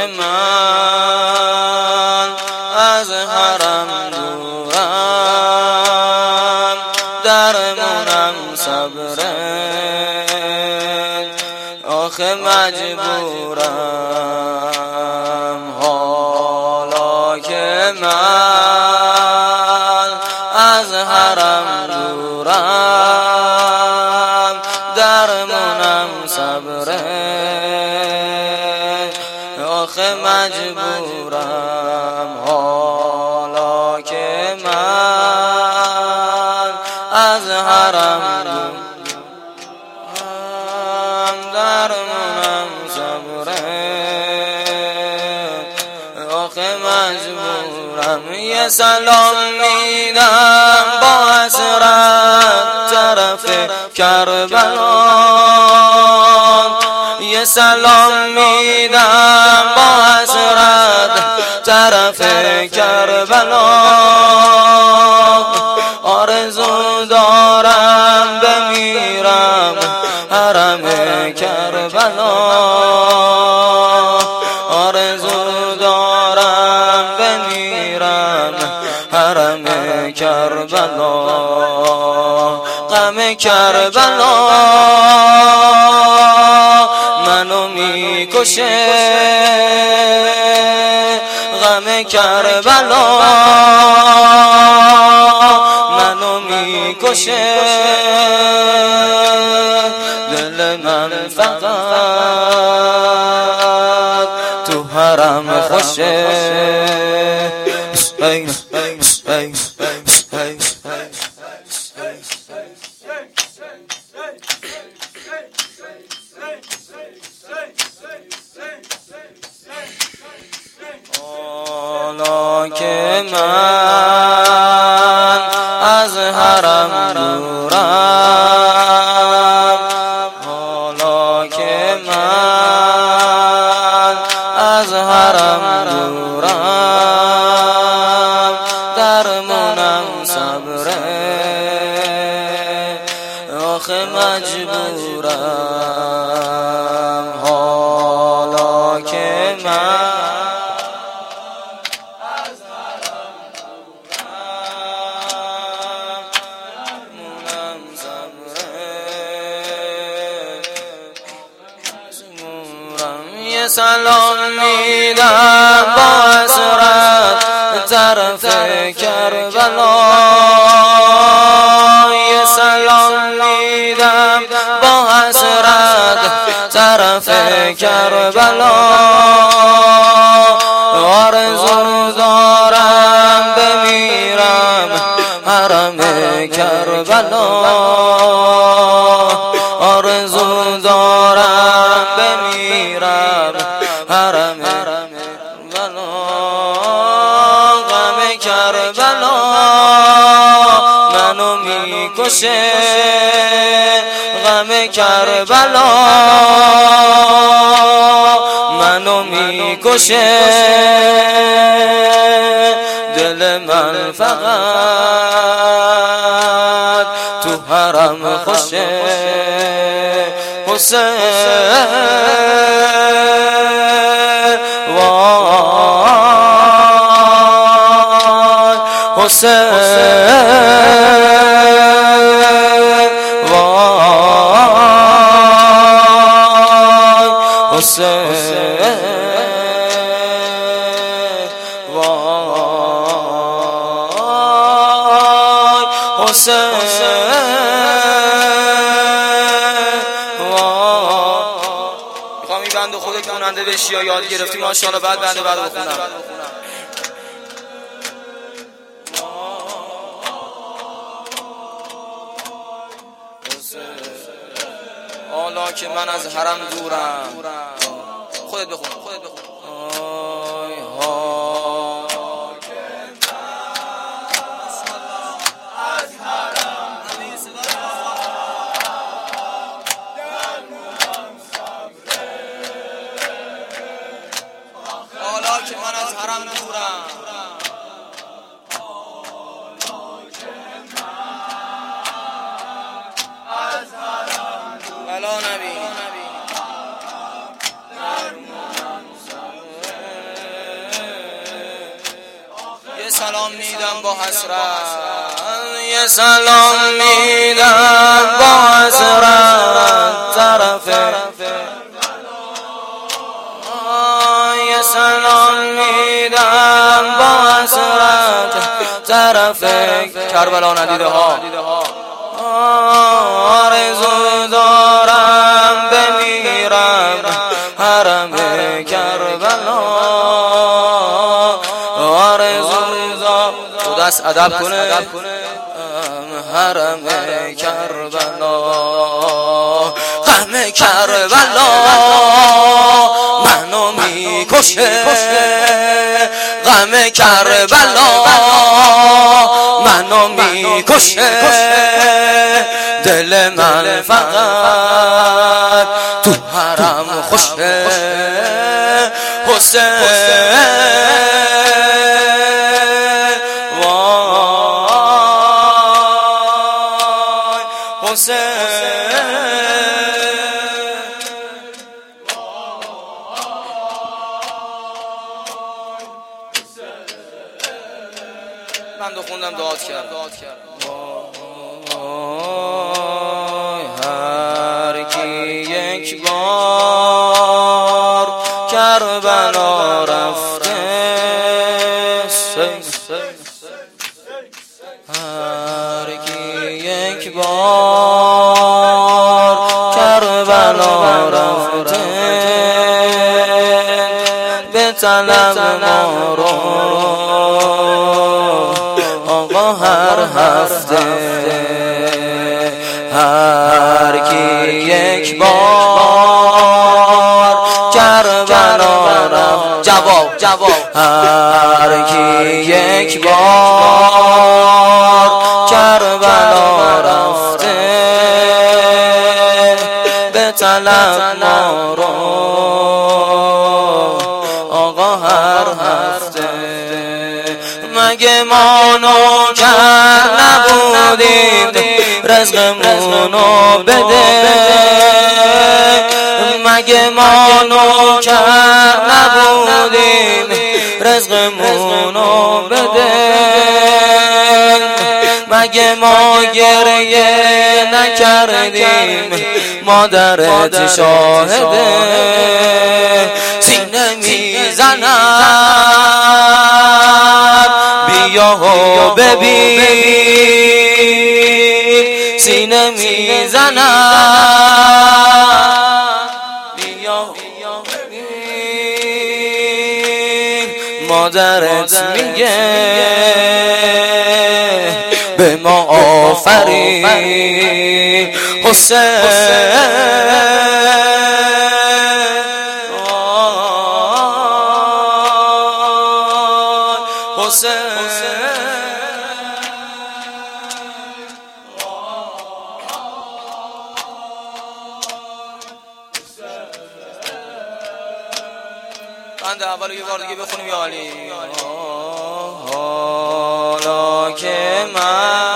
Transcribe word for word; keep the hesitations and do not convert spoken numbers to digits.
من از حرم دورم درمونم صبره آخه مجبورم حالا که من از حرم دورم درمونم صبره آخه مجبورم حالا که من از حرم دورم درمونم صبره آخه مجبورم یه سلام میدم با حسرت طرف کربلا یه سلام میدم با حسرت طرف کربلا آرزو دارم بمیرم حرم کربلا آرزو دارم بمیرم حرم کربلا غم کربلا منو میکشه غم کربلا منو میکشه دل من فقط تو حرم خوشه حالا که من از حرم دورم حالا که من از حرم دورم درمونم صبره آخه مجبورم حالا که من یه سلام میدم با حسرت طرف کربلا یه سلام میدم با حسرت طرف کربلا آرزو دارم بمیرم حرم کربلا آرزو دارم بمیرم حرم کربلا غم کربلا منو میکشه غم کربلا منو میکشه دل من فقط تو حرم خوشه حسین وای حسین وای حسین وای حسین بنده خودت کننده بشی یا یاد گرفتی ماشاءالله بعد بنده بعد بخونم حالا که من از حرم دورم خودت بخون خودت بخون که من از حرم دورم بلا نبی سلام میدم با حسرت، یه سلام میدم با حسرت طرف، یه سلام میدم با حسرت طرف کربلا ندیده ها. آرزو دارم بمیرم حرم کربلا، آرزو دارم تو دست ادب کنه حرم کربلا، غم کربلا منو میکشه، غم کربلا منو میکشه، دل من فقط تو حرم خوشه، حسین وای حسین. من دو خوندم دعات کردم، هر کی یک بار کربلا رفته، هر کی یک بار کربلا رفته، به طلب ما رو آقا هر هفته، هر کی یک بار کربلا رفت، جواب جواب هر کی یک بار کربلا رفته، به طلب ما رو آقا هر هفته، مگه ما نوکر نبودیم رزقمونو بده، مگه ما نوکر نبودیم رزقمونو بده، مگه ما گریه نکردیم مادرت شاهده، سینه میزنم بیا و ببین، سینه میزنم بیا و ببین، مادرت میگه به ما آفرین حسین، حسین بند اولو یه بار دیگه بخونیم یا علی. حالا که من